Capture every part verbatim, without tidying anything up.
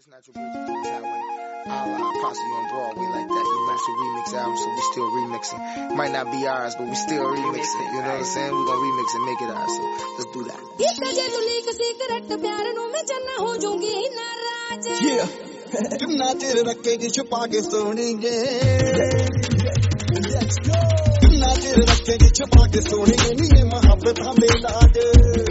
This Natural Bridge Beats Highway. I'll uh, posse on Broadway like that. You know, it's a remix album, so we still remixing. It might not be ours, but we still remixing. You know what I'm saying? We're gonna remix and make it ours, so let's do that. Yeah. कितना चिर रखेगी छुपा के सोनेंगे कितना चिर रखेगी छुपा के सोनेंगे ये मोहब्बत हमें लागे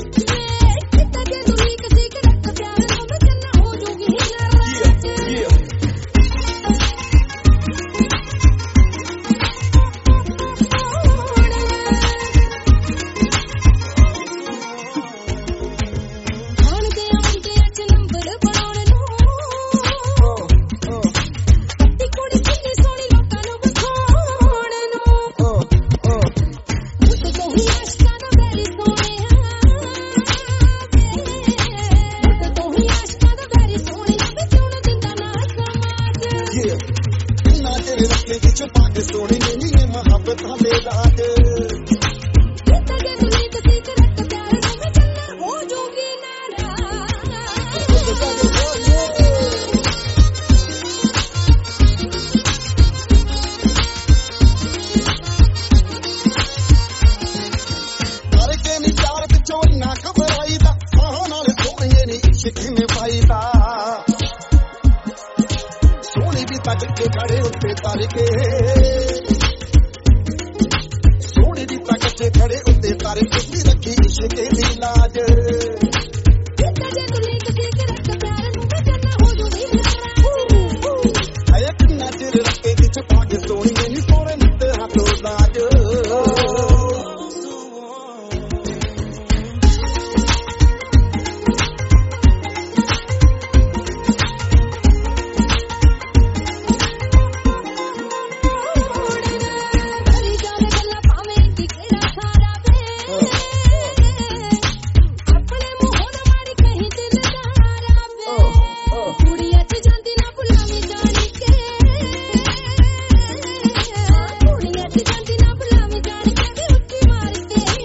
सोनी भी तक के खड़े उत्ते तार के सोनी भी तक के खड़े उत्ते तार के भी रखी इश्क दी लाज आया कितना चिर रखेगी छुपा के सोनी नहीं सोने नित हाथों लाज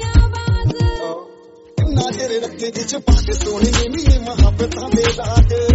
छुपा के सोने में मोहब्बत हमें लागे